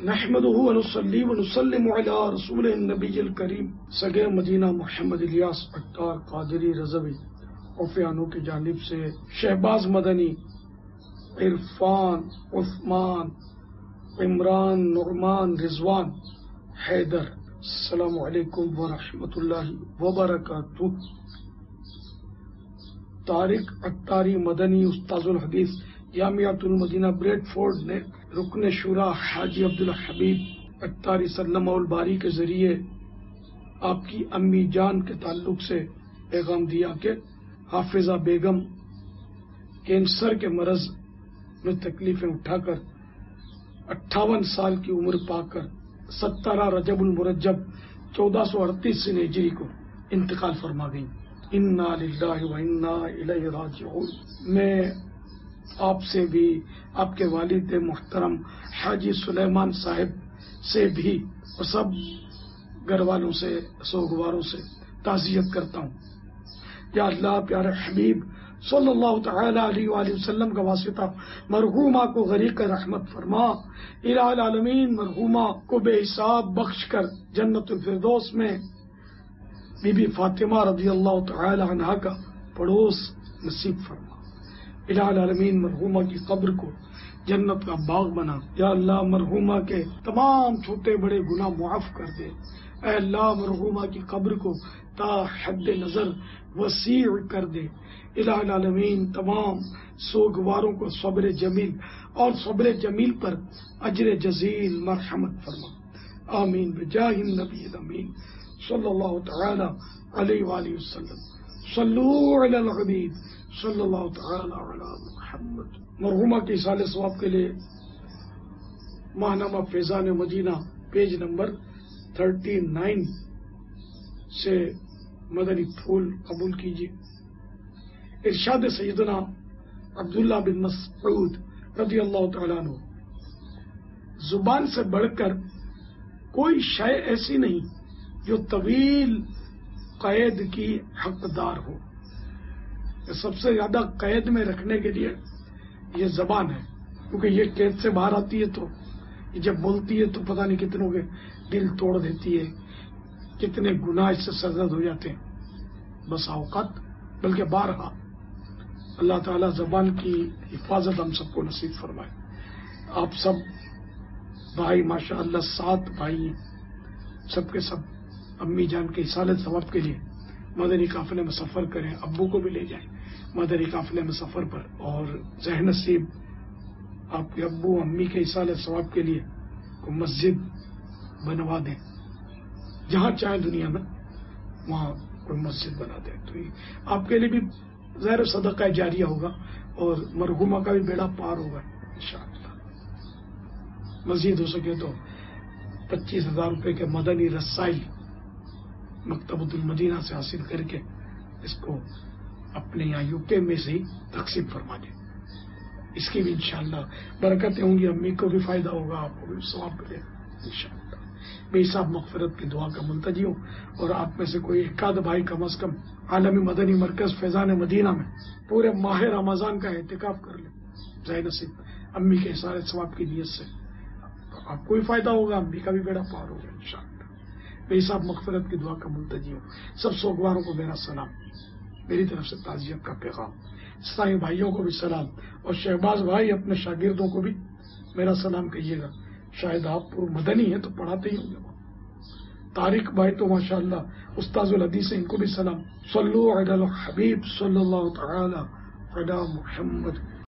نحمده ونصلي ونسلم على رسول النبی الکریم سگے مدینہ محمد الیاس عطار قادری رضوی عفیانو کی جانب سے شہباز مدنی، عرفان، عثمان، عمران، نعمان، رضوان، حیدر، السلام علیکم ورحمۃ اللہ وبرکاتہ۔ طارق عطاری مدنی استاذ الحدیث جامعۃ المدینہ بریڈ فورڈ نے رکن شورا حاجی عبدالحبیب عطاری سلمہ الباری کے ذریعے آپ کی امی جان کے تعلق سے پیغام دیا کہ حافظہ بیگم کینسر کے مرض میں تکلیفیں اٹھا کر 58 سال کی عمر پا کر 17 رجب المرجب 1438 ہجری کو انتقال فرما گئی۔ انا للہ و انا الیہ راجعون۔ میں آپ سے بھی، آپ کے والد محترم حاجی سلیمان صاحب سے بھی اور سب گھر والوں سے، سوگواروں سے تعزیت کرتا ہوں۔ یا اللہ پیارے حبیب صلی اللہ تعالی علیہ وآلہ وسلم کا واسطہ مرحومہ کو غریق رحمت فرما۔ الہ العالمین مرحومہ کو بے حساب بخش کر جنت الفردوس میں بی بی فاطمہ رضی اللہ تعالی عنہا کا پڑوس نصیب فرما۔ الہ العالمین مرحومہ کی قبر کو جنت کا باغ بنا۔ یا اللہ مرحومہ کے تمام چھوٹے بڑے گناہ معاف کر دے۔ اے اللہ مرحومہ کی قبر کو تا حد نظر وسیع کر دے۔ الہ العالمین تمام سوگواروں کو صبر جمیل اور صبر جمیل پر اجر جزیل مرحمت فرما۔ آمین بجاہ النبی الامین صلی اللہ تعالی علیہ وآلہ وسلم۔ صلو علی الحبیب صلی اللہ تعالی علی محمد۔ مرحومہ کی اصال ثواب کے لیے ماہنامہ فیضان مدینہ پیج نمبر 39 سے مدنی پھول قبول کیجیے۔ ارشاد سیدنا عبداللہ بن مسعود رضی اللہ تعالیٰ عنہ، زبان سے بڑھ کر کوئی شے ایسی نہیں جو طویل قید کی حقدار ہو۔ سب سے زیادہ قید میں رکھنے کے لیے یہ زبان ہے، کیونکہ یہ قید سے باہر آتی ہے تو یہ جب بولتی ہے تو پتہ نہیں کتنوں کے دل توڑ دیتی ہے، کتنے گناہ اس سے سرزد ہو جاتے ہیں بس اوقات۔ بلکہ بارہا اللہ تعالیٰ زبان کی حفاظت ہم سب کو نصیب فرمائے۔ آپ سب بھائی ماشاء اللہ 7 بھائی ہیں، سب کے سب امی جان کے اصالت ثواب کے لیے مدنی قافلے میں سفر کریں، ابو کو بھی لے جائیں مدنی قافلے میں سفر پر، اور ذہن نصیب آپ کے ابو امی کے اصالت ثواب کے لیے کو مسجد بنوا دیں، جہاں چاہے دنیا میں وہاں کوئی مسجد بنا دیں، تو آپ کے لیے بھی ظاہر صدقہ جاریہ ہوگا اور مرحومہ کا بھی بیڑا پار ہوگا انشاءاللہ۔ مزید ہو سکے تو 25,000 روپے کے مدنی رسائی مکتبۃ المدینہ سے حاصل کر کے اس کو اپنے یہاں UK میں سے ہی تقسیم فرما دیں، اس کی بھی انشاءاللہ برکتیں ہوں گی، امی کو بھی فائدہ ہوگا، آپ کو بھی ثواب ملے گا انشاءاللہ۔ بے حساب مغفرت کی دعا کا منتجی ہوں، اور آپ میں سے کوئی ایک آدھ بھائی کم از کم عالمی مدنی مرکز فیضان مدینہ میں پورے ماہ رمضان کا اعتکاف کر لیں، ظاہر نصیب امی کے اصالت ثواب کی نیت سے، تو آپ کو بھی فائدہ ہوگا، امی کا بھی بیڑا پار ہوگا انشاءاللہ۔ بے حساب مغفرت کی دعا کا منتجی ہوں۔ سب سوگواروں کو میرا سلام، میری طرف سے تعزیت کا پیغام، سائیں بھائیوں کو بھی سلام، اور شہباز بھائی اپنے شاگردوں کو بھی میرا سلام کہیے گا، شاید آپ پور مدنی ہیں تو پڑھاتے ہی ہوں گے۔ طارق بھائی تو ماشاءاللہ استاذ الحدیث ہیں، ان کو بھی سلام۔ صلو علی الحبیب صلی اللہ تعالی علی محمد۔